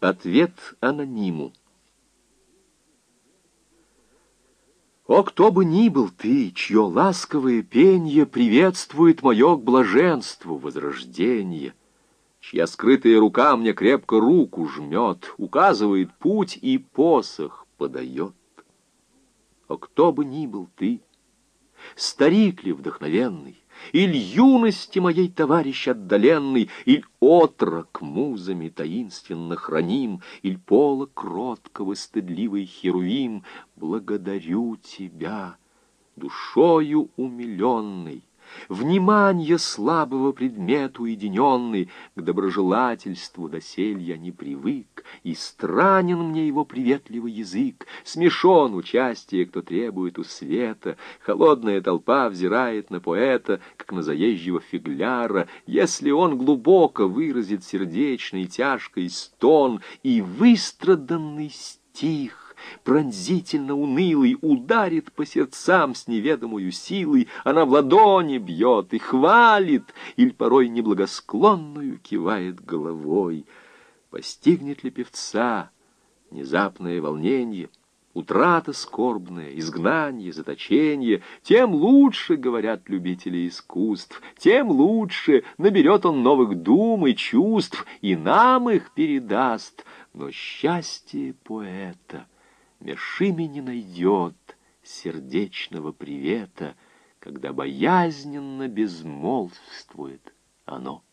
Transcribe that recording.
Ответ анониму. О, кто бы ни был ты, чье ласковое пенье приветствует мое к блаженству возрождение, чья скрытая рука мне крепко руку жмет, указывает путь и посох подает. О, кто бы ни был ты, старик ли вдохновенный, иль юности моей товарищ отдаленный, иль отрок музами таинственно храним, иль пола кроткого стыдливый херувим, благодарю тебя, душою умиленный, внимание слабого предмета уединенный, к доброжелательству досель я не привык, и странен мне его приветливый язык, смешон участие, кто требует у света, холодная толпа взирает на поэта, как на заезжего фигляра, если он глубоко выразит сердечный тяжкий стон и выстраданный стих, пронзительно унылый, ударит по сердцам с неведомою силой, она в ладони бьет и хвалит, или порой неблагосклонную кивает головой. Постигнет ли певца внезапное волнение, утрата скорбная, изгнание, заточение, тем лучше, говорят любители искусств, тем лучше наберет он новых дум и чувств, и нам их передаст. Но счастье поэта меж ими не найдет сердечного привета, когда боязненно безмолвствует оно.